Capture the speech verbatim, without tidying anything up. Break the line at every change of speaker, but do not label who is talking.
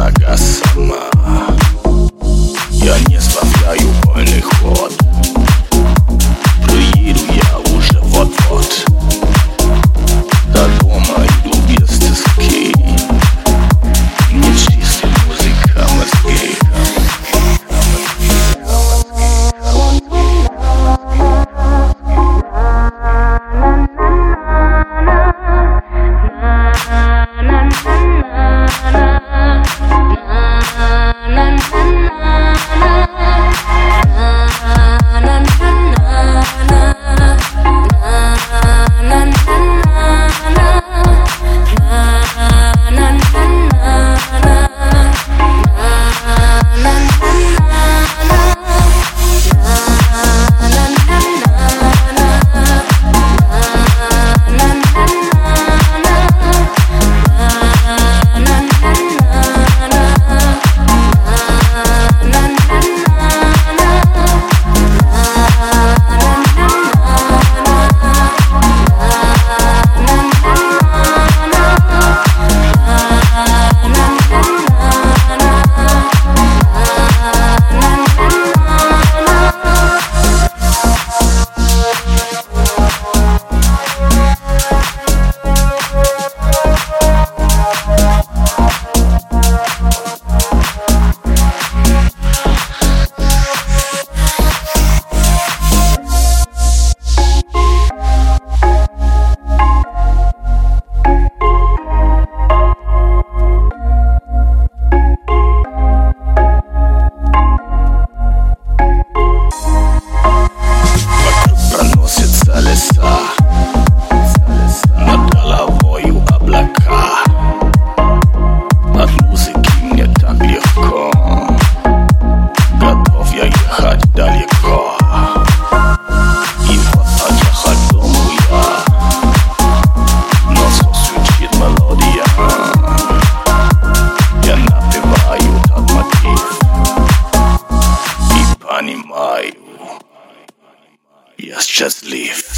нога сама. Я не справляю вольный ход. Приеду я уже вот-вот. До дома иду без тоски. Не чистит музыка мозги. Над головою облака. От музыки мне так легко. Готов я ехать далеко. И вот отъехать дому я. Носом звучит мелодия. Я напеваю тот мотив и понимаю, я счастлив.